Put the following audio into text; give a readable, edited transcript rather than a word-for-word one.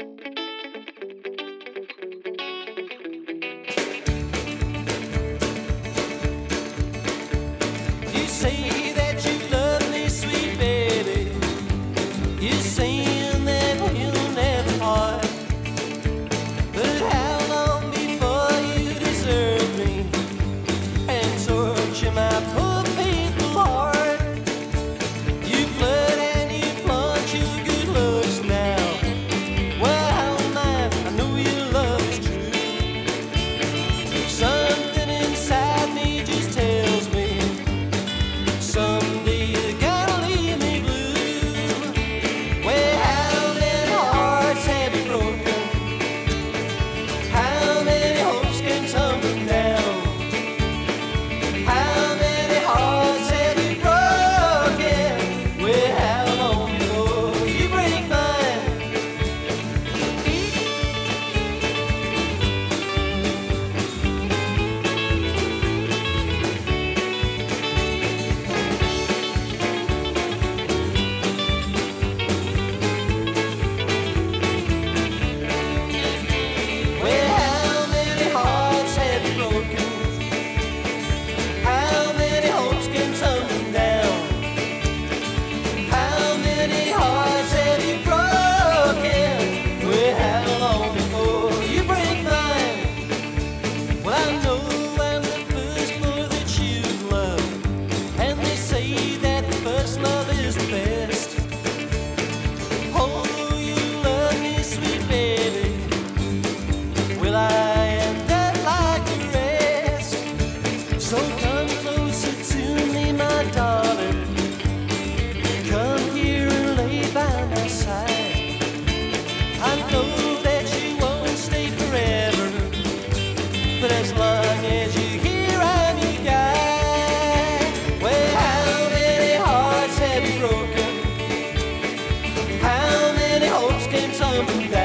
You say that you love me, sweet baby. You're saying that we'll never part. But how long before you desert me and torture my poor faithful heart? You flirt and you flaunt your good looks now. Well, how am I know your love is true. Something inside me just tells me someday you're gonna leave me blue. Well, how many hearts have you broken? How many hopes can tumble down? How many hearts have you broken? Well, how long before you break mine? Well, how many hearts have you broken? How many hopes can tumble down? How many hearts have you broken? Well, how long before you break mine? Well, I know I'm the first boy that you've loved, and they say that the first love is the best. Oh, you love me, sweet baby. Will I end up like the rest? So come closer to me, my darling. Come here and lay by my side. I know that you won't stay forever, but as long as you're here, I'm your guy. Well, how many hearts have you broken? How many hopes can tumble down?